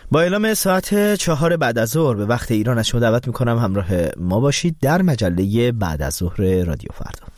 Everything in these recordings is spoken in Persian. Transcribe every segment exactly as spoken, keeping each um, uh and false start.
با اعلام ساعت چهار بعد از ظهر به وقت ایران از شما دعوت میکنم همراه ما باشید در مجله بعد از ظهر رادیو فردا.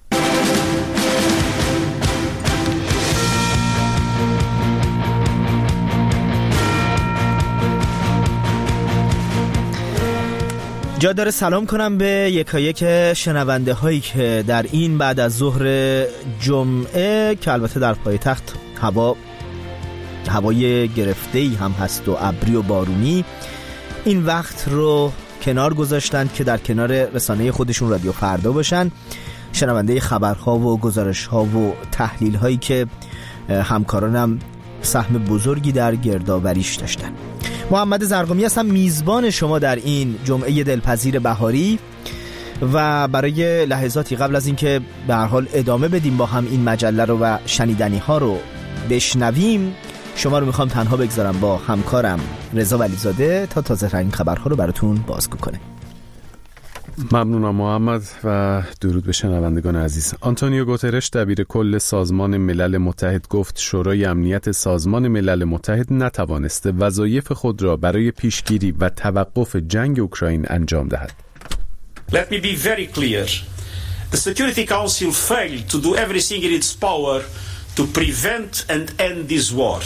جا داره سلام کنم به یکایک شنونده هایی که در این بعد از ظهر جمعه که البته در پایتخت هوا هوای گرفته‌ای هم هست و ابری و بارونی این وقت رو کنار گذاشتند که در کنار رسانه خودشون رادیو فردا باشن، شنونده خبرها و گزارش‌ها و تحلیل‌هایی که همکارانم سهم بزرگی در گردآوریش داشتن. محمد زرقامی هستم، میزبان شما در این جمعه دلپذیر بهاری و برای لحظاتی قبل از اینکه به هر حال ادامه بدیم با هم این مجله رو و شنیدنی ها رو بشنویم، شما رو میخوام تنها بگذارم با همکارم رضا ولیزاده تا تازه ترین خبرها رو براتون بازگو کنه. ممنونم محمد و درود به شنوندگان عزیز. آنتونیو گوترش دبیر کل سازمان ملل متحد گفت شورای امنیت سازمان ملل متحد نتوانسته وظایف خود را برای پیشگیری و توقف جنگ اوکراین انجام دهد. Let me be very clear. The Security Council failed to do everything in its power to prevent and end this war.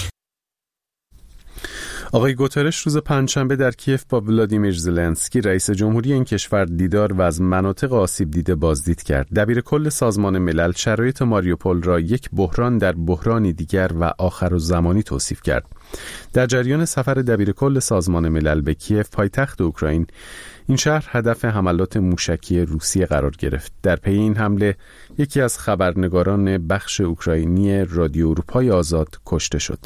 آقای گوترش روز پنجشنبه در کیف با ولادیمیر زلنسکی رئیس جمهوری این کشور دیدار و از مناطق آسیب دیده بازدید کرد. دبیر کل سازمان ملل شرایط ماریوپول را یک بحران در بحرانی دیگر و آخرالزمانی توصیف کرد. در جریان سفر دبیر کل سازمان ملل به کیف پایتخت اوکراین، این شهر هدف حملات موشکی روسیه قرار گرفت. در پی این حمله یکی از خبرنگاران بخش اوکراینی رادیو اروپای آزاد کشته شد.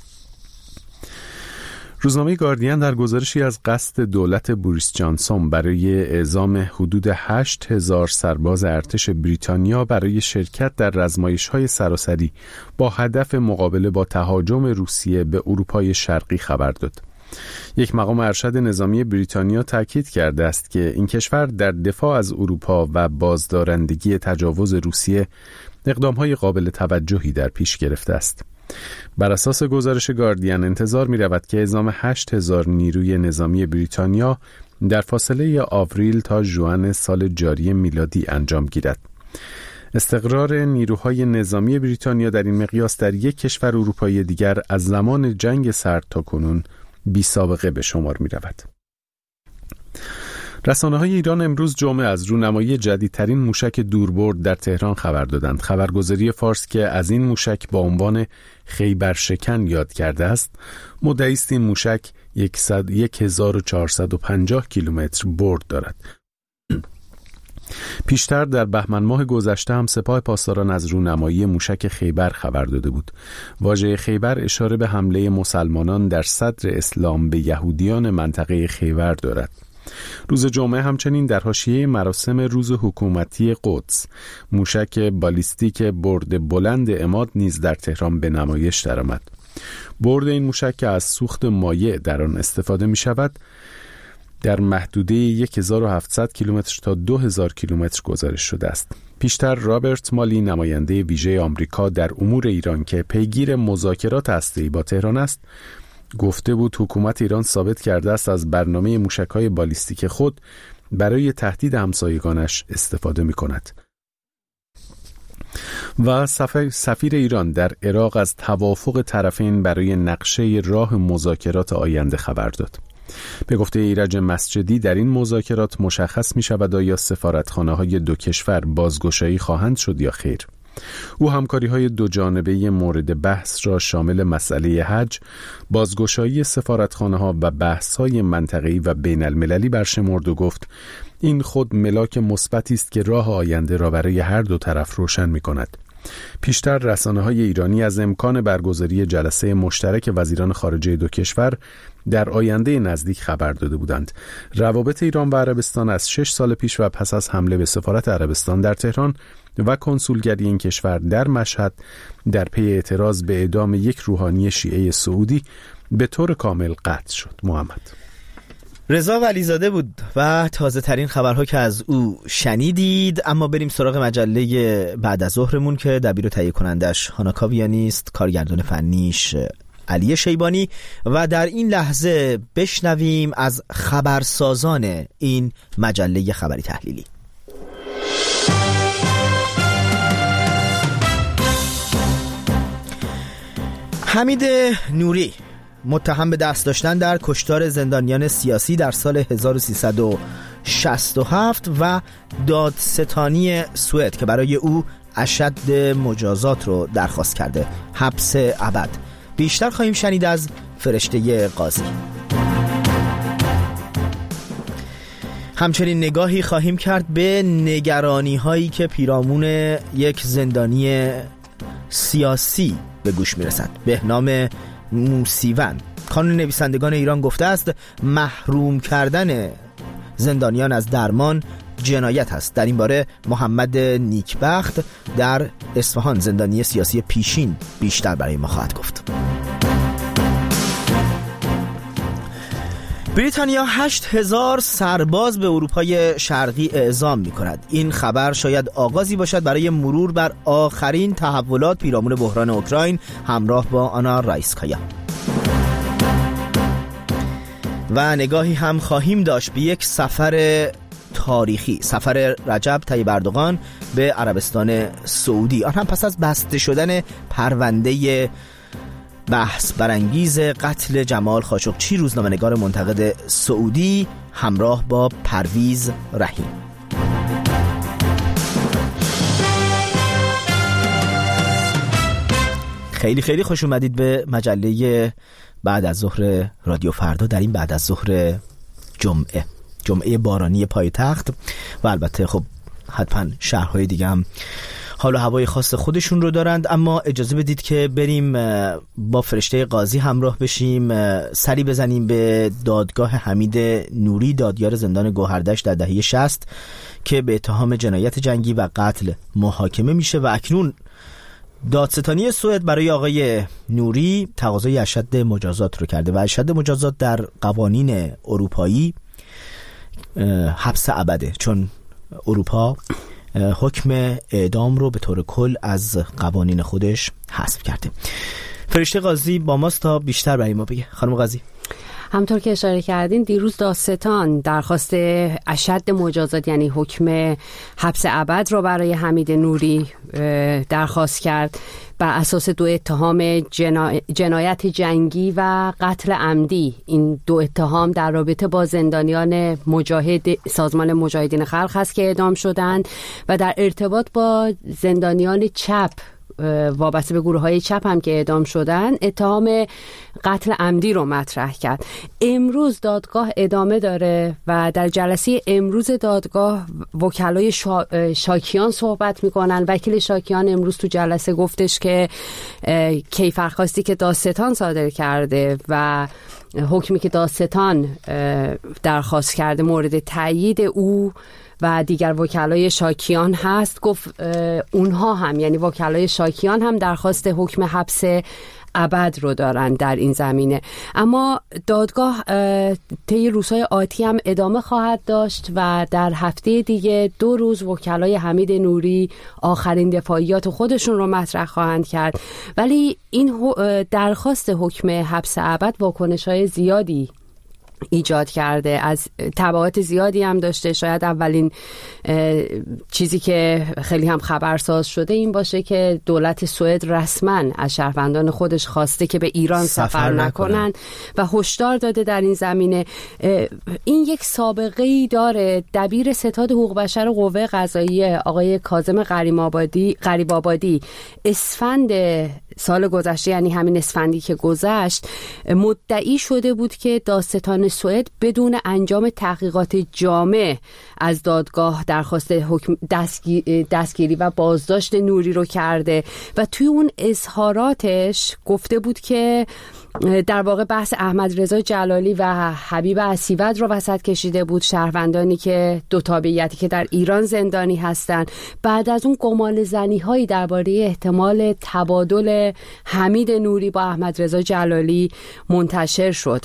روزنامه گاردین در گزارشی از قصد دولت بوریس جانسون برای اعزام حدود هشت هزار سرباز ارتش بریتانیا برای شرکت در رزمایش‌های سراسری با هدف مقابله با تهاجم روسیه به اروپای شرقی خبر داد. یک مقام ارشد نظامی بریتانیا تاکید کرده است که این کشور در دفاع از اروپا و بازدارندگی تجاوز روسیه اقدام‌های قابل توجهی در پیش گرفته است. بر اساس گزارش گاردین انتظار می رود که اعزام هشت هزار نیروی نظامی بریتانیا در فاصله آوریل تا ژوئن سال جاری میلادی انجام گیرد. استقرار نیروهای نظامی بریتانیا در این مقیاس در یک کشور اروپایی دیگر از زمان جنگ سرد تا کنون بی سابقه به شمار می رود. رسانه‌های ایران امروز جمعه از رونمایی جدیدترین موشک دوربرد در تهران خبر دادند. خبرگزاری فارس که از این موشک با عنوان خیبرشکن یاد کرده است، مدعی است این موشک یک هزار و چهارصد و پنجاه کیلومتر برد دارد. پیشتر در بهمن ماه گذشته هم سپاه پاسداران از رونمایی موشک خیبر خبر داده بود. واژه خیبر اشاره به حمله مسلمانان در صدر اسلام به یهودیان منطقه خیبر دارد. روز جمعه همچنین در حاشیه مراسم روز حکومتی قدس موشک بالیستیک برد بلند عماد نیز در تهران به نمایش درآمد. برد این موشک که از سوخت مایع در آن استفاده می شود در محدوده هزار و هفتصد کیلومتر تا دو هزار کیلومتر گزارش شده است. پیشتر رابرت مالی نماینده ویژه آمریکا در امور ایران که پیگیر مذاکرات هسته‌ای با تهران است گفته بود حکومت ایران ثابت کرده است از برنامه موشک‌های بالیستیک خود برای تهدید همسایگانش استفاده می‌کند. و سفیر ایران در عراق از توافق طرفین برای نقشه راه مذاکرات آینده خبر داد. به گفته ایرج مسجدی در این مذاکرات مشخص می‌شود آیا سفارتخانه‌های دو کشور بازگشایی خواهند شد یا خیر. او همکاری‌های دو جانبه مورد بحث را شامل مسئله حج، بازگشایی سفارتخانه‌ها و بحث‌های منطقه‌ای و بین‌المللی برشمرد و گفت این خود ملاک مثبتی است که راه آینده را برای هر دو طرف روشن می‌کند. پیشتر رسانه‌های ایرانی از امکان برگزاری جلسه مشترک وزیران خارجه دو کشور در آینده نزدیک خبر داده بودند. روابط ایران و عربستان از شش سال پیش و پس از حمله به سفارت عربستان در تهران و کنسولگری این کشور در مشهد در پی اعتراض به اعدام یک روحانی شیعه سعودی به طور کامل قطع شد. محمد رضا ولیزاده بود و تازه ترین خبرها که از او شنیدید. اما بریم سراغ مجله بعد از ظهرمون که دبیر و تهیه کنندش هانا کاویانی است، کارگردان فنیش علی شیبانی و در این لحظه بشنویم از خبرسازان این مجله خبری تحلیلی. حمید نوری متهم به دست داشتن در کشتار زندانیان سیاسی در سال هزار و سیصد و شصت و هفت و دادستانی سوئد که برای او اشد مجازات رو درخواست کرده، حبس ابد. بیشتر خواهیم شنید از فرشته قاضی. همچنین نگاهی خواهیم کرد به نگرانی هایی که پیرامون یک زندانی سیاسی به گوش میرسد. بهنام موسیون، کانون نویسندگان ایران، گفته است محروم کردن زندانیان از درمان جنایت است. در این باره محمد نیکبخت در اصفهان، زندانی سیاسی پیشین، بیشتر برای ما خواهد گفت. بریتانیا هشت هزار سرباز به اروپای شرقی اعزام می کند. این خبر شاید آغازی باشد برای مرور بر آخرین تحولات پیرامون بحران اوکراین همراه با آنا رایسکایا. و نگاهی هم خواهیم داشت به یک سفر تاریخی، سفر رجب طیب اردوغان به عربستان سعودی، آن هم پس از بسته شدن پرونده بحث برانگیز قتل جمال خاشقچی، روزنامه‌نگار منتقد سعودی، همراه با پرویز رحیم. خیلی خیلی خوش اومدید به مجله بعد از ظهر رادیو فردا در این بعد از ظهر جمعه جمعه بارانی پایتخت. و البته خب حتما شهرهای دیگه هم حال و هوای خاص خودشون رو دارند، اما اجازه بدید که بریم با فرشته قاضی همراه بشیم، سری بزنیم به دادگاه حمید نوری، دادیار زندان گوهردشت در دهه شصت که به اتهام جنایت جنگی و قتل محاکمه میشه و اکنون دادستانی سوئد برای آقای نوری تقاضای اشد مجازات رو کرده و اشد مجازات در قوانین اروپایی حبس ابده، چون اروپا حکم اعدام رو به طور کل از قوانین خودش حذف کرده. فرشته قاضی با ماست تا بیشتر برای ما بگه. خانم قاضی، همطور که اشاره کردین دیروز دادستان درخواست اشد مجازات یعنی حکم حبس ابد رو برای حمید نوری درخواست کرد بر اساس دو اتهام جنا... جنایت جنگی و قتل عمدی. این دو اتهام در رابطه با زندانیان مجاهد سازمان مجاهدین خلق هست که اعدام شدند و در ارتباط با زندانیان چپ وابسته به گروه‌های چپ هم که اعدام شدن اتهام قتل عمدی رو مطرح کرد. امروز دادگاه ادامه داره و در جلسه امروز دادگاه وکلای شا... شاکیان صحبت میکنن. وکیل شاکیان امروز تو جلسه گفتش که کیفرخواستی که دادستان صادر کرده و حکمی که دادستان درخواست کرده مورد تایید او و دیگر وکلای شاکیان هست. گفت اونها هم یعنی وکلای شاکیان هم درخواست حکم حبس ابد رو دارن در این زمینه. اما دادگاه طی روزهای آتی هم ادامه خواهد داشت و در هفته دیگه دو روز وکلای حمید نوری آخرین دفاعیات خودشون رو مطرح خواهند کرد. ولی این درخواست حکم حبس ابد واکنش‌های زیادی ایجاد کرده، از تبعات زیادی هم داشته. شاید اولین چیزی که خیلی هم خبرساز شده این باشه که دولت سوئد رسما از شهروندان خودش خواسته که به ایران سفر, سفر نکنن و هشدار داده در این زمینه. این یک سابقه‌ای داره. دبیر ستاد حقوق بشر و قوه قضاییه آقای کاظم غریب‌آبادی غریب‌آبادی اسفند سال گذشته یعنی همین اسفندی که گذشت مدعی شده بود که دادستان سوئد بدون انجام تحقیقات جامع از دادگاه درخواست حکم دستگیر دستگیری و بازداشت نوری رو کرده و توی اون اظهاراتش گفته بود که در واقع بحث احمد رضا جلالی و حبیب اسیود رو وسط کشیده بود، شهروندانی که دو تابعیتی که در ایران زندانی هستند. بعد از اون گمان زنی هایی درباره احتمال تبادل حمید نوری با احمد رضا جلالی منتشر شد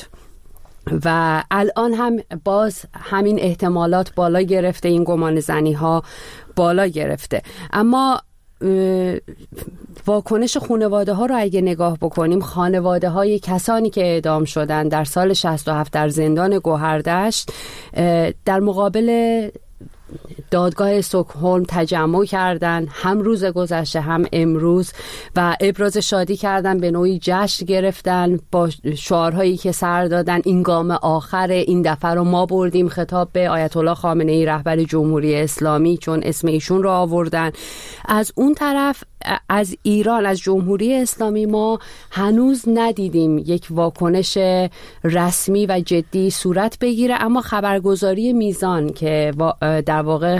و الان هم باز همین احتمالات بالا گرفته، این گمان زنی ها بالا گرفته. اما واکنش خانواده ها رو اگه نگاه بکنیم، خانواده های کسانی که اعدام شدن در سال شصت و هفت در زندان گوهردشت در مقابل دادگاه استکهلم تجمع کردن، هم روز گذشته هم امروز، و ابراز شادی کردن، به نوعی جشن گرفتن با شعارهایی که سر دادن این گام آخر، این دفعه رو ما بردیم، خطاب به آیت الله خامنه ای رهبر جمهوری اسلامی، چون اسم ایشون رو آوردن. از اون طرف از ایران، از جمهوری اسلامی ما هنوز ندیدیم یک واکنش رسمی و جدی صورت بگیره، اما خبرگزاری میزان که در واقع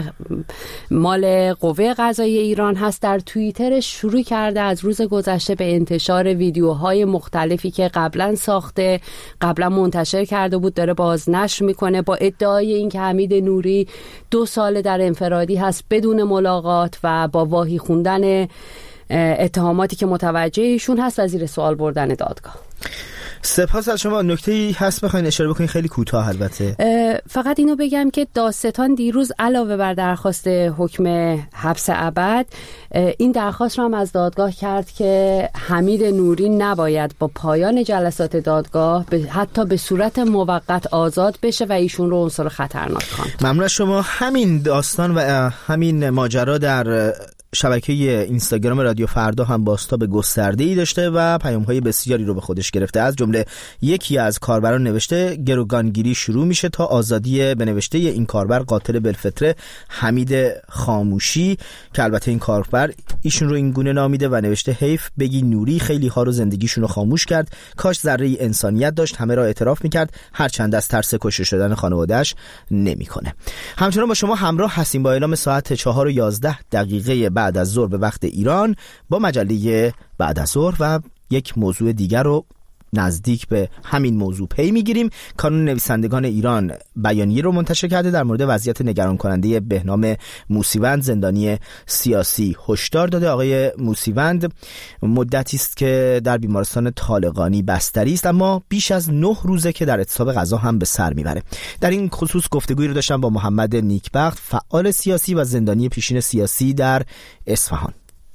مال قوه قضاییه ایران هست در توییترش شروع کرده از روز گذشته به انتشار ویدیوهای مختلفی که قبلا ساخته، قبلا منتشر کرده بود، داره بازنشر میکنه با ادعای اینکه حمید نوری دو سال در انفرادی هست بدون ملاقات و با واهی خوندن اتهاماتی که متوجه ایشون هست و زیر سوال بردن دادگاه. سپاس از شما. نکته‌ای هست بخواید اشاره بکنید؟ خیلی کوتاه البته. فقط اینو بگم که دادستان دیروز علاوه بر درخواست حکم حبس ابد، این درخواست رو هم از دادگاه کرد که حمید نوری نباید با پایان جلسات دادگاه به حتی به صورت موقت آزاد بشه و ایشون رو عنصر خطرناک خواند. ممنون از شما. همین داستان و همین ماجرا در شبکه اینستاگرام رادیو فردا هم بازتاب گسترده‌ای داشته و پیام‌های بسیاری رو به خودش گرفته. از جمله یکی از کاربران نوشته گروگانگیری شروع میشه تا آزادی، به نوشته این کاربر قاتل بالفطره حمید خاموشی، که البته این کاربر ایشون رو این گونه نامیده و نوشته حیف بگی نوری خیلی ها رو زندگیشون رو خاموش کرد، کاش ذره انسانیت داشت، همه را اعتراف میکرد، هرچند از ترس کشته شدن خانواده‌اش نمیکنه. همچنان با شما همراه هستیم با اعلام ساعت چهار و یازده دقیقه بعد از ظهر به وقت ایران با مجله بعد از ظهر و یک موضوع دیگر رو نزدیک به همین موضوع پی میگیریم. کانون نویسندگان ایران بیانیه رو منتشر کرده در مورد وضعیت نگران کننده بهنام موسیوند، زندانی سیاسی. هشدار داده آقای موسیوند مدتی است که در بیمارستان طالقانی بستری است، اما بیش از نه روزه که در اعتصاب غذا هم به سر میبره. در این خصوص گفتگویی رو داشتم با محمد نیکبخت، فعال سیاسی و زندانی پیشین سیاسی در اصفهان.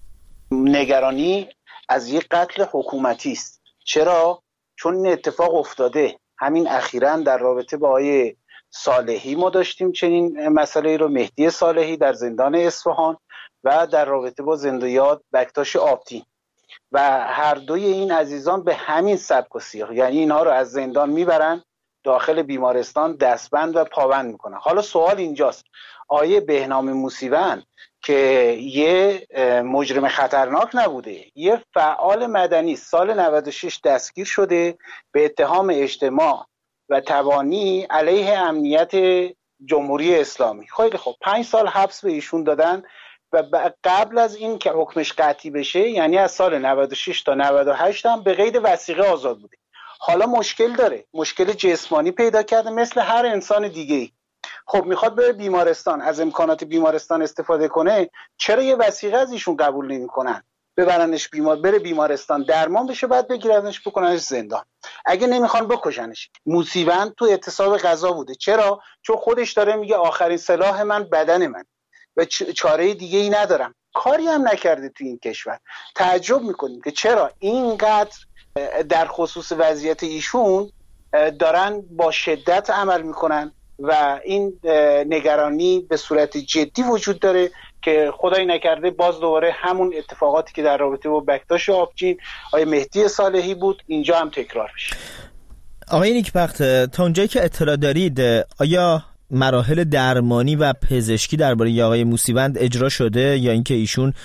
نگرانی از یک قتل حکومتی است. چرا؟ چون این اتفاق افتاده. همین اخیراً در رابطه با آقای صالحی ما داشتیم چنین مسئله رو، مهدی صالحی در زندان اصفهان، و در رابطه با زندیات بکتاش آبتین، و هر دوی این عزیزان به همین سبک و سیاق، یعنی اینها رو از زندان میبرن داخل بیمارستان دستبند و پابند میکنن. حالا سوال اینجاست، آیه بهنام موسیوند که یه مجرم خطرناک نبوده، یه فعال مدنی، سال نود و شش دستگیر شده به اتهام اجتماع و تبانی علیه امنیت جمهوری اسلامی. خیلی خب، پنج سال حبس به ایشون دادن و قبل از این که حکمش قطعی بشه، یعنی از سال نود و شش تا نود و هشت هم به قید وثیقه آزاد بوده. حالا مشکل داره، مشکل جسمانی پیدا کرده مثل هر انسان دیگه‌ای. خب میخواد بره بیمارستان، از امکانات بیمارستان استفاده کنه، چرا یه وثیقه از ایشون قبول نمی‌کنن؟ ببرنش بیمار، بره بیمارستان درمان بشه، بعد بگیرنش بکننش زندان. اگه نمیخوان بکشنش. موسیوند تو اعتصاب غذا بوده. چرا؟ چون خودش داره میگه آخرین سلاح من بدن من و چاره دیگه ای ندارم. کاری هم نکرده تو این کشور. تعجب میکنیم که چرا اینقدر در خصوص وضعیت ایشون دارن با شدت عمل میکنن و این نگرانی به صورت جدی وجود داره که خدای نکرده باز دوباره همون اتفاقاتی که در رابطه با بکتاش آبجین، آقای مهدی صالحی بود، اینجا هم تکرار بشه. آقای نیکبخت، تا اونجایی که اطلاع دارید آیا مراحل درمانی و پزشکی درباره آقای موسیوند اجرا شده یا اینکه ایشون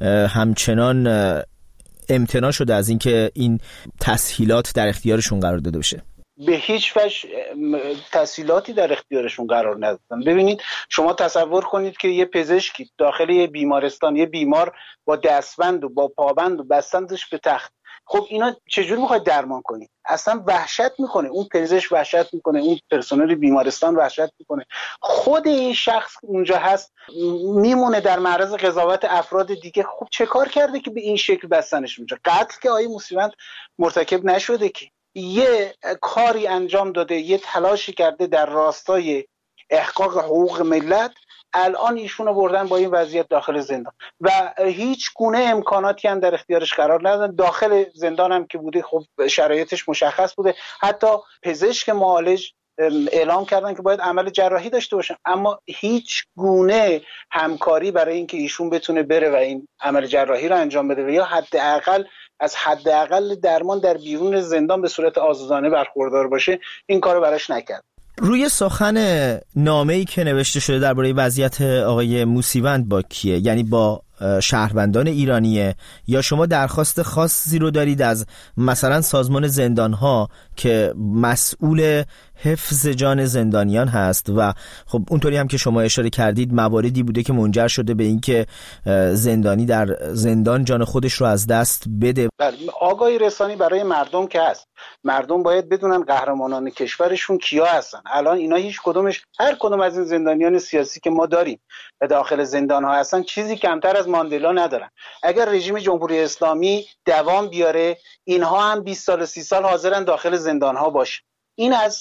همچنان امتناع شده از اینکه این تسهیلات در اختیارشون قرار داده بشه؟ به هیچ وجه تسهیلاتی در اختیارشون قرار ندادن. ببینید شما تصور کنید که یه پزشکی داخل یه بیمارستان یه بیمار با دستبند و با پابند و بستندش به تخت، خب اینا چجور میخواید درمان کنید؟ اصلا وحشت میکنه، اون پزشک وحشت میکنه، اون پرسنل بیمارستان وحشت میکنه، خود این شخص اونجا هست میمونه در معرض قضاوت افراد دیگه. خب چه کار کرده که به این شکل بستنش اونجا؟ قتل که آقای موسیوند مرتکب نشده، که یه کاری انجام داده، یه تلاشی کرده در راستای احقاق حقوق ملت، الان ایشون رو بردن با این وضعیت داخل زندان و هیچ گونه امکاناتی هم در اختیارش قرار ندادن. داخل زندان هم که بوده خب شرایطش مشخص بوده، حتی پزشک معالج اعلام کردن که باید عمل جراحی داشته باشن، اما هیچ گونه همکاری برای اینکه ایشون بتونه بره و این عمل جراحی رو انجام بده و یا حداقل از حداقل درمان در بیرون زندان به صورت آزادانه برخوردار باشه، این کارو براش نکرد. روی سخن نامه‌ای که نوشته شده درباره وضعیت آقای موسیوند با کیه؟ یعنی با شهروندان ایرانیه یا شما درخواست خاصی رو دارید از مثلا سازمان زندان‌ها که مسئول حفظ جان زندانیان هست و خب اونطوری هم که شما اشاره کردید مواردی بوده که منجر شده به این که زندانی در زندان جان خودش رو از دست بده؟ آگاهی رسانی برای مردم که هست، مردم باید بدونن قهرمانان کشورشون کیا هستن. الان اینا هیچ کدومش، هر کدوم از این زندانیان سیاسی که ما داریم و داخل زندان ها هستن چیزی کمتر از ماندلا ندارن. اگر رژیم جمهوری اسلامی دوام بیاره اینها هم بیست سال سی سال حاضرن داخل زندان ها باشه. این از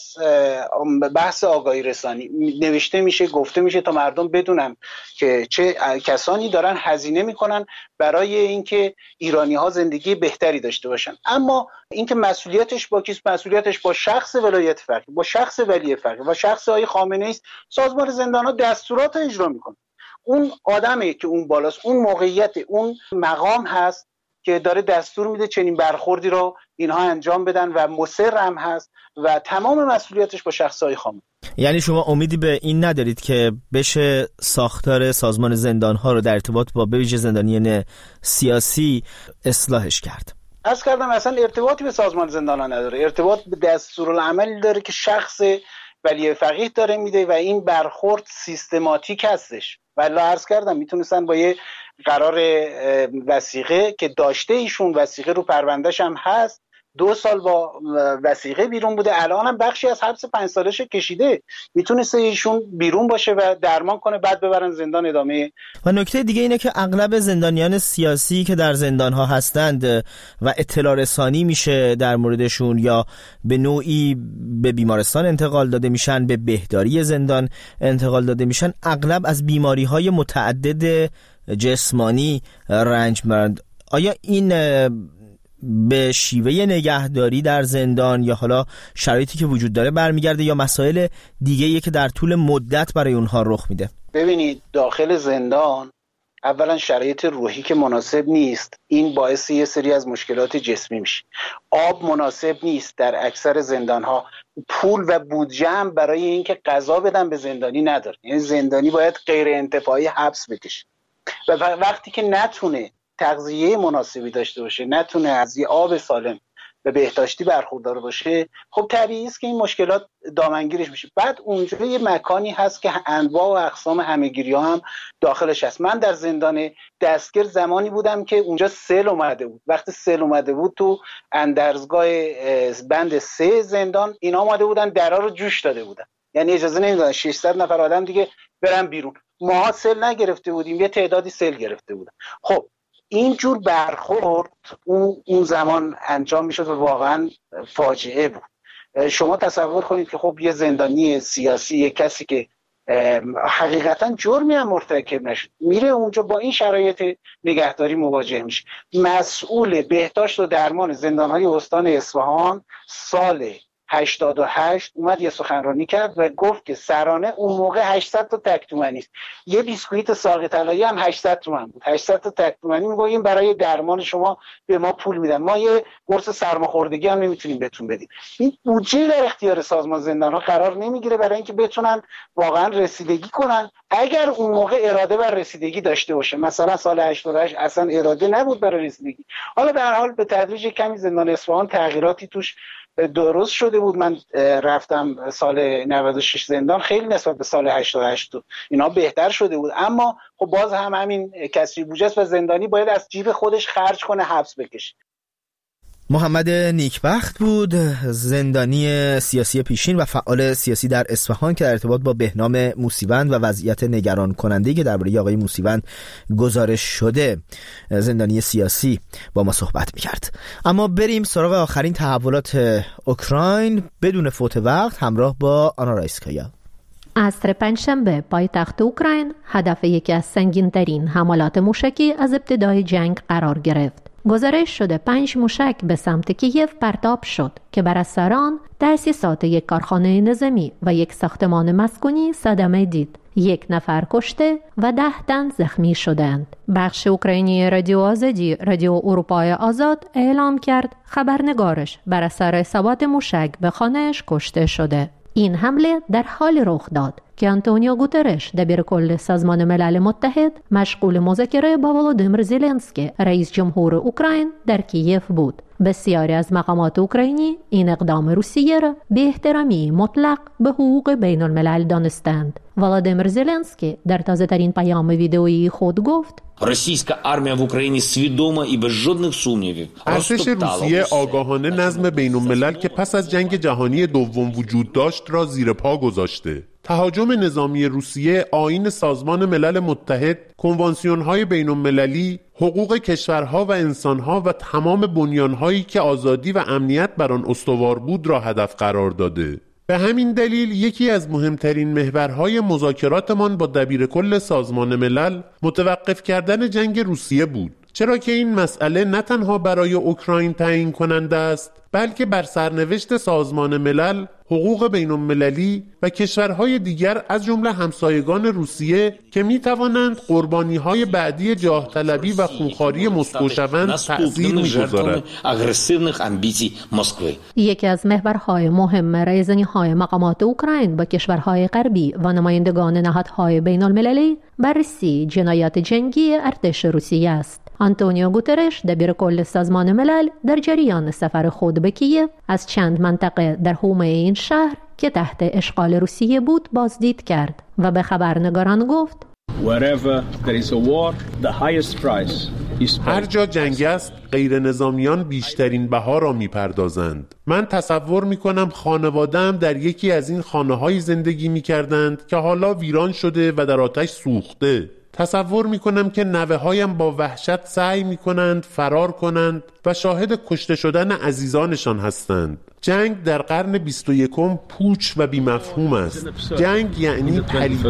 بحث آگاهی رسانی نوشته میشه، گفته میشه تا مردم بدونن که چه کسانی دارن هزینه میکنن برای اینکه ایرانی ها زندگی بهتری داشته باشن. اما اینکه مسئولیتش با کیست؟ مسئولیتش با شخص ولایت فقیه، با شخص ولی فقیه و شخص آقای خامنه‌ای است. سازمان زندان ها دستورات اجرا میکنه. اون آدمی که اون بالاست، اون موقعیت، اون مقام هست که داره دستور میده چنین برخوردی رو اینها انجام بدن و مصر هم هست و تمام مسئولیتش با شخصای خامنه‌ای. یعنی شما امیدی به این ندارید که بشه ساختار سازمان زندان‌ها رو در ارتباط با بویژه زندانیان سیاسی اصلاحش کرد؟ عرض کردم اصلا ارتباطی به سازمان زندان‌ها نداره، ارتباط به دستورالعملی داره که شخص ولی فقیه داره میده و این برخورد سیستماتیک هستش. ولی عرض کردم میتونستن با یه قرار وثیقه که داشته ایشون، وثیقه رو پروندهش هم هست، دو سال با وثیقه بیرون بوده، الان هم بخشی از حبس پنج سالش کشیده، میتونسته ایشون بیرون باشه و درمان کنه بعد ببرن زندان ادامه. و نکته دیگه اینه که اغلب زندانیان سیاسی که در زندان ها هستند و اطلاع رسانی میشه در موردشون یا به نوعی به بیمارستان انتقال داده میشن، به بهداری زندان انتقال داده میشن، اغلب از بیماری های متعدد جسمانی رنج میبرند. آیا این به شیوه نگهداری در زندان یا حالا شرایطی که وجود داره برمیگرده یا مسائل دیگه‌ای که در طول مدت برای اونها رخ میده؟ ببینید داخل زندان اولا شرایط روحی که مناسب نیست، این باعث یه سری از مشکلات جسمی میشه. آب مناسب نیست در اکثر زندان‌ها، پول و بودجه هم برای اینکه غذا بدن به زندانی نداره، یعنی زندانی باید غیر انتفاعی حبس بکشه و وقتی که نتونه تغذیه مناسبی داشته باشه، نتونه از یه آب سالم و بهداشتی برخوردار باشه، خب طبیعی است که این مشکلات دامنگیرش میشه. بعد اونجا یه مکانی هست که انواع و اقسام همه‌گیری ها هم داخلش هست. من در زندان دستگیر زمانی بودم که اونجا سیل اومده بود. وقتی سیل اومده بود تو اندرزگاه بند سه زندان اینا اومده بودن، درا رو جوش داده بودن، یعنی اجازه نمیدادن ششصد نفر آدم دیگه برن بیرون. ماها سیل نگرفته بودیم، یه تعدادی سیل گرفته بودن. خب این جور برخورد اون اون زمان انجام میشد و واقعا فاجعه بود. شما تصور کنید که خب یه زندانی سیاسی، یه کسی که حقیقتا جرمی هم مرتکب نشد، میره اونجا با این شرایط نگهداری مواجه میشه. مسئول بهداشت و درمان زندان‌های استان اصفهان سال هشتاد و هشت اومد یه سخنرانی کرد و گفت که سرانه اون موقع هشتصد تا تک تومانی است. یه بیسکویت ساق طلایی هم هشتصد تومان بود. هشتصد تا تک تومانی میگه این برای درمان شما به ما پول میدن، ما یه قرص سرماخوردگی هم نمیتونیم بهتون بدیم. این بودجه در اختیار سازمان زندان‌ها قرار نمیگیره برای اینکه بتونن واقعا رسیدگی کنن. اگر اون موقع اراده بر رسیدگی داشته باشه، مثلا سال هشتاد و هشت اصلا اراده نبود برای رسیدگی، حالا به هر حال به تدریج کمی زندان اصفهان تغییراتی توش درست شده بود. من رفتم سال نود و شش زندان، خیلی نسبت به سال هشتاد و هشت اینا بهتر شده بود، اما خب باز هم همین کسری بودجه است و زندانی باید از جیب خودش خرج کنه، حبس بکشه. محمد نیکبخت بود، زندانی سیاسی پیشین و فعال سیاسی در اصفهان که در ارتباط با بهنام موسیوند و وضعیت نگران کننده که درباره آقای موسیوند گزارش شده زندانی سیاسی با ما صحبت می‌کرد. اما بریم سراغ آخرین تحولات اوکراین بدون فوت وقت همراه با آنا رایسکایا. عصر پنجشنبه پایتخت اوکراین هدف یکی از سنگین‌ترین حملات موشکی از ابتدای جنگ قرار گرفت. گزارش شده پنج موشک به سمت کیف پرتاب شد که بر اثر آن تأسیسات یک کارخانه نظامی و یک ساختمان مسکونی صدمه دید. یک نفر کشته و ده تن زخمی شدند. بخش اوکراینی رادیو آزادی رادیو اروپای آزاد اعلام کرد خبرنگارش بر اثر اصابت موشک به خانه‌اش کشته شده. این حمله در حال رخ داد که آنتونیو گوترش دبیرکل سازمان ملل متحد مشغول مذاکره با ولادیمیر زلنسکی رئیس جمهور اوکراین در کیف بود. بسیاری از مقامات اوکراینی این اقدام روسیه را به احترامی مطلق به حقوق بین الملل دانستند. ولادیمیر زلنسکی در تازه‌ترین پیام ویدئویی خود گفت: Російська армія в Україні свідома і без жодних сумнівів ارتش روسیه آگاهانه نظم بین الملل که پس از جنگ جهانی دوم وجود داشت را زیر پا گذاشته. تهاجم نظامی روسیه آیین سازمان ملل متحد، کنوانسیون‌های بین المللی، حقوق کشورها و انسانها و تمام بنیان‌هایی که آزادی و امنیت بر آن استوار بود را هدف قرار داده. به همین دلیل یکی از مهمترین محورهای مذاکراتمان با دبیرکل سازمان ملل متوقف کردن جنگ روسیه بود، چرا که این مسئله نه تنها برای اوکراین تعیین کننده است، بلکه بر سرنوشت سازمان ملل، حقوق بین المللی و کشورهای دیگر از جمله همسایگان روسیه که می توانند قربانی‌های بعدی جاه طلبی و خونخواری مسکو شوند تأثیر می‌گذارد. یکی از محورهای مهم رایزنی‌های مقامات اوکراین با کشورهای غربی و نمایندگان نهادهای بین المللی بررسی جنایات جنگی ارتش روسیه است. آنتونیو گوترش دبیرکل سازمان ملل در جریان سفر خود به کیف از چند منطقه در حومه این شهر که تحت اشغال روسیه بود بازدید کرد و به خبرنگاران گفت: هر جا جنگ است غیر نظامیان بیشترین بها را می پردازند. من تصور می کنم خانواده‌ام در یکی از این خانه‌های زندگی می کردند که حالا ویران شده و در آتش سوخته. تصور می کنم که نوه هایم با وحشت سعی می کنند فرار کنند و شاهد کشته شدن عزیزانشان هستند. جنگ در قرن بیست و یکم پوچ و بی‌مفهوم است. جنگ یعنی پلیدی.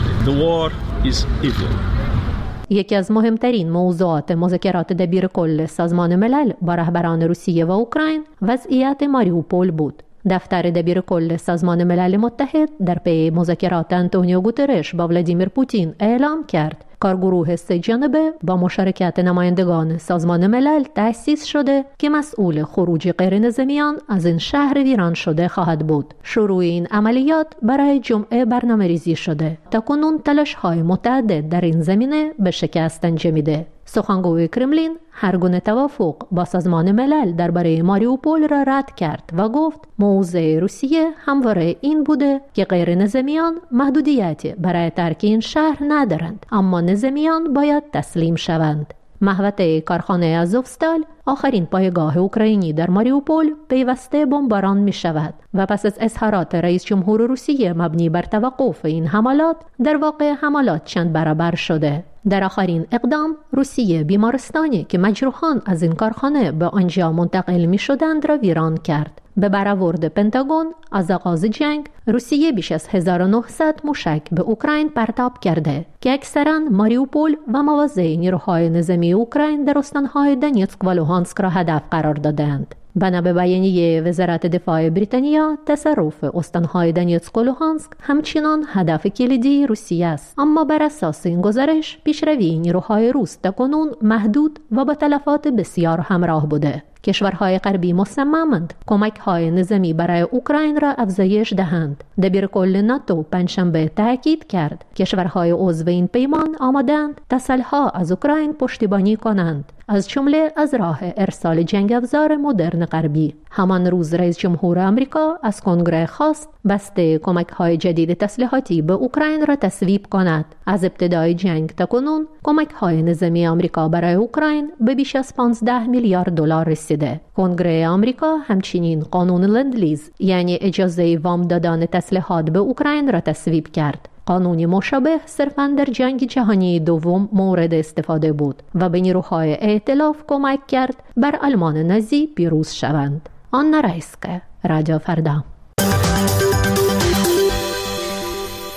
یکی از مهمترین موضوعات مذاکرات دبیرکل سازمان ملل با رهبران روسیه و اوکراین وضعیت ماریوپول بود. دفتر دبیرکل سازمان ملل متحد در پی مذاکرات آنتونیو گوترش با ولادیمیر پوتین اعلام کرد کارگروه سه جانبه با مشارکت نمایندگان سازمان ملل تأسیس شده که مسئول خروج غیر نظامیان از این شهر ویران شده خواهد بود. شروع این عملیات برای جمعه برنامه‌ریزی شده. تاکنون تلاش‌های متعدد در این زمینه به شکست انجامیده. سخنگوی کرملین هر گونه توافق با سازمان ملل درباره ماریوپول را رد کرد و گفت موضع روسیه همواره این بوده که غیر نظامیان محدودیتی برای ترک این شهر ندارند، اما نظامیان باید تسلیم شوند. محوطه کارخانه آزوفستال آخرین پایگاه اوکراینی در ماریوپول پیوسته بمباران می شود و پس از اظهارات رئیس جمهور روسیه مبنی بر توقف این حملات در واقع حملات چند برابر شده. در آخرین اقدام روسیه بیمارستانی که مجروحان از این کارخانه به آنجا منتقل می شدند را ویران کرد. به برآورد پنتاگون از آغاز جنگ روسیه بیش از هزار و نهصد موشک به اوکراین پرتاب کرده که اکثراً ماریوپول و مواضع نیروهای نظامی اوکراین در استانهای دونیتسک و لوهانسک را هدف قرار دادند. بنا به بیانیه وزارت دفاع بریتانیا، تصرف استانهای دونیتسک و لوهانسک همچنان هدف کلیدی روسیه است، اما بر اساس این گزارش پیشروی نیروهای روس تاکنون محدود و با تلفات بسیار همراه بوده. کشورهای غربی مصممند کمک‌های نظامی برای اوکراین را افزایش دهند. دبیرکل ناتو پنجشنبه تاکید کرد کشورهای عضو این پیمان آماده‌اند تسلح‌ها از اوکراین پشتیبانی کنند، از جمله از راه ارسال جنگ افزار مدرن غربی. همان روز رئیس جمهور آمریکا از کنگره خواست بسته کمک‌های جدید تسلیحاتی به اوکراین را تصویب کند. از ابتدای جنگ تا کنون کمک‌های نظامی آمریکا برای اوکراین به بیش از پانزده میلیارد دلار رسیده. کنگره آمریکا همچنین قانون لندلیز یعنی اجازه وام دادن تسلیحات به اوکراین را تصویب کرد. قانونی مشابه صرفاً در جنگ جهانی دوم مورد استفاده بود و به نیروهای ائتلاف کمک کرد بر آلمان نازی پیروز شوند. آن رایسکه رادیو فردا.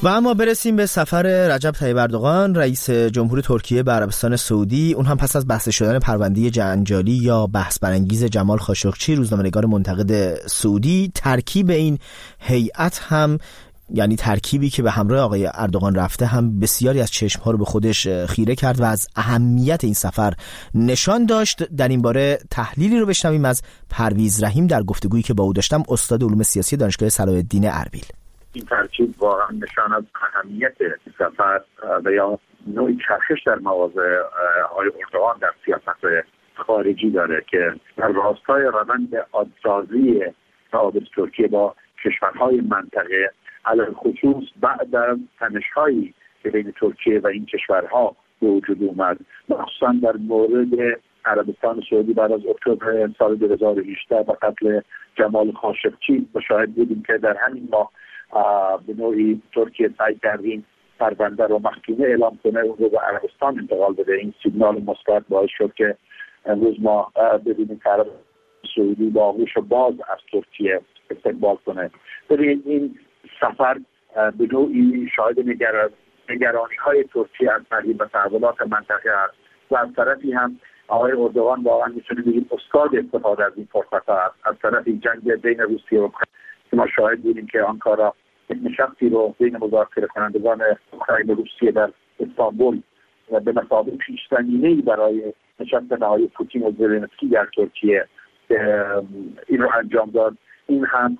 و اما برسیم به سفر رجب طیب اردوغان رئیس جمهور ترکیه به عربستان سعودی. اون هم پس از بسته شدن پرونده جنجالی یا بحث برانگیز جمال خاشقچی، روزنامه‌نگار منتقد سعودی، ترکیب این هیئت هم، یعنی ترکیبی که به همراه آقای اردوغان رفته، هم بسیاری از چشم‌ها رو به خودش خیره کرد و از اهمیت این سفر نشان داشت. در این باره تحلیلی رو بشنویم از پرویز رحیم در گفتگویی که با او داشتم، استاد علوم سیاسی دانشگاه صلاح الدین اربیل. این ترکیب واقعا نشان از اهمیت سفر و یا نوعی چرخش در مواضع آقای اردوغان در سیاست خارجی داره که در راستای روند عادسازی روابط ترکیه با کشورهای منطقه، علاوه خصوص بعد از تنش‌هایی که بین ترکیه و این کشورها به وجود اومد، مخصوصا در مورد عربستان سعودی بعد از اکتبر سال دو هزار و هجده و قتل جمال خاشقچی، مشاهد بودیم که در همین ماه به نوعی ترکیه سعی کردیم پرونده رو محکمه اعلام کنه و رو به عربستان انتقال بده. این سیگنال مثبت باعث شد که امروز ما ببینیم که عربستان سعودی با آغوش باز از ترکیه استقبال کنه. ببینید این سفر به نوعی شاهد نگرانی های ترکیه از تغییر و تحولات منطقه است و از طرفی هم آقای اردوغان واقعا میتونه بگیم استاد استفاده از این فرصت است. از طرفی جنگ بین روسیه و اوکراین که ما شاهد بودیم که آنکارا یک نشستی رو بین مذاکره کنندگان اوکراین و روسیه در استانبول و به مثابه پیش‌زمینه‌ای برای نشست نهایی پوتین و زلنسکی در ترکیه این رو انجام داد. این هم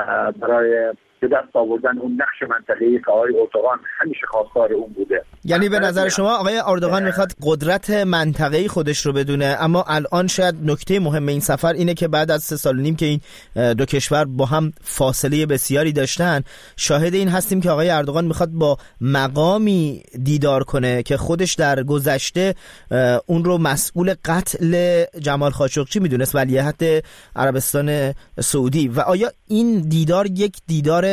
برای به دست آوردن اون نقش منطقه‌ای که آقای اردوغان همیشه خواستار اون بوده. یعنی به نظر شما آقای اردوغان میخواد قدرت منطقه‌ای خودش رو بدونه، اما الان شاید نکته مهم این سفر اینه که بعد از سه سال و نیم که این دو کشور با هم فاصله بسیاری داشتن، شاهد این هستیم که آقای اردوغان میخواد با مقامی دیدار کنه که خودش در گذشته اون رو مسئول قتل جمال خاشقچی میدونست، ولیعهد عربستان سعودی. و آیا این دیدار یک دیدار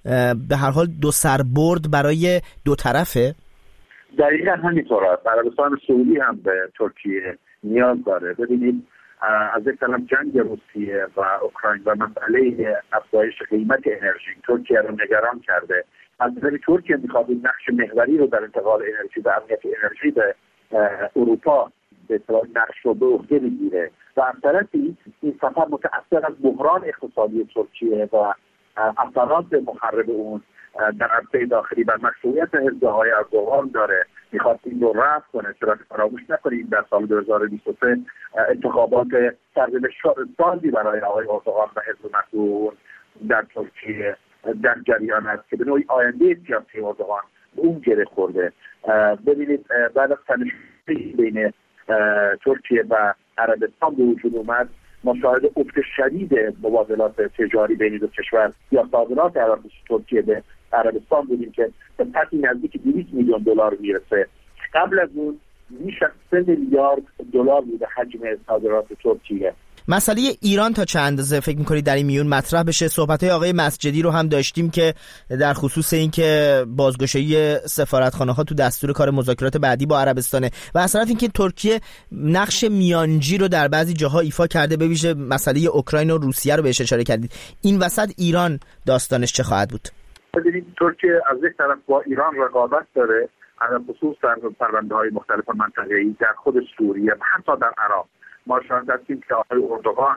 به هر حال دو سربرد برای دو طرفه؟ دقیقا همینطور است. عربستان سعودی هم به ترکیه نیاز داره. ببینید از یک طرف جنگ روسیه و اوکراین و مسئله افزایش قیمت انرژی ترکیه رو نگران کرده. از طرف ترکیه میخواد این نقش محوری رو در انتقال انرژی و امنیت انرژی به اروپا به اصطلاح نقش رو به عهده بگیره و از طرفی این سفر متأثر از بحران اقتصادی ترکیه و اثرات مخرب اون در عرصه داخلی بر مشروعیت حزب آقای اردوغان داره. میخواد این رو رفع کنه، چرا که فراموش نکنید در سال دو هزار و بیست و سه انتخابات سرنوشت سازی برای آقای اردوغان و حزب مسئول در ترکیه در جریان است که به نوعی آینده سیاسی اردوغان اون گره خورده. ببینید بعد از تنش‌های بین ترکیه و عربستان به وجود اومد، ما شاهد افت شدید مبادلات تجاری بین دو کشور یا صادرات ترکیه به عربستان بودیم که به سطحی نزدیک دویست میلیون دلار میرسه. قبل از اون بیش از سه میلیارد دلار بوده حجم صادرات ترکیه. مسئله ایران تا چند اندازه فکر می‌کنید در این میون مطرح بشه؟ صحبت‌های آقای مسجدی رو هم داشتیم که در خصوص اینکه بازگشایی سفارتخانه‌ها تو دستور کار مذاکرات بعدی با عربستانه و از طرف اینکه ترکیه نقش میانجی رو در بعضی جاها ایفا کرده، به ویژه مسئله اوکراین و روسیه رو بهش اشاره کردید. این وسط ایران داستانش چه خواهد بود؟ ببینید ترکیه از یک طرف با ایران رقابت داره، در خصوص در پرونده‌های مختلف منطقه‌ای در خود سوریه و حتی در عراق. ما شاهد هستیم که آقای اردوغان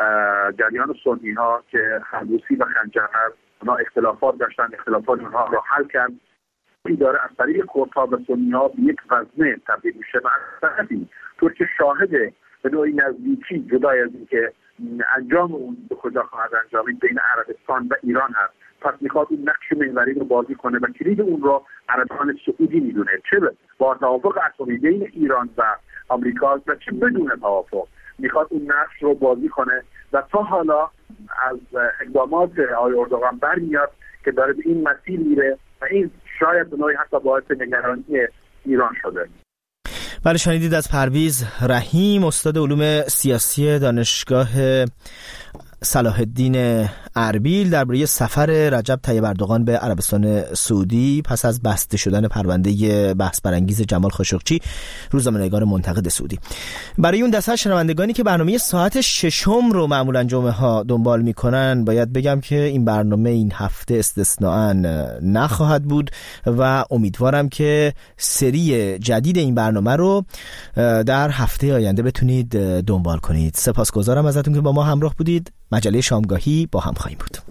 جریان سنی ها که حموسی و خنجر هست، اونا اختلافات داشتن، اختلافات اونها رو حل کرد. این داره از طریق کردها و سنی ها به یک وزنه تبدیل میشه و از طرفی ترکیه شاهد به نوعی نزدیکی جدای از این که انجام اون به کجا خواهد انجامید بین عربستان و ایران هست. پس میخواد این نقش محوری رو بازی کنه و کلید اون رو عربستان سعودی میدونه، چه با توافق اتمی بین ایران و آمریکا و چه بدون توافق میخواد اون نقش رو بازی کنه و تا حالا از اقدامات آقای اردوغان برمیاد که داره به این مسیر میره و این شاید به نوعی حتی باعث نگرانی ایران شده. بله، شنیدید از پرویز رحیم، استاد علوم سیاسی دانشگاه صلاح الدین اربیل درباره سفر رجب طیب اردوغان به عربستان سعودی پس از بسته شدن پرونده بحث برانگیز جمال خاشقچی، روزنامه‌نگار منتقد سعودی. برای اون دسته شنوندگانی که برنامه ساعت ششم رو معمولا جمعه ها دنبال میکنن باید بگم که این برنامه این هفته استثناءً نخواهد بود و امیدوارم که سری جدید این برنامه رو در هفته آینده بتونید دنبال کنید. سپاسگزارم ازتون که با ما همراه بودید. مجله شامگاهی با هم خواهیم بود.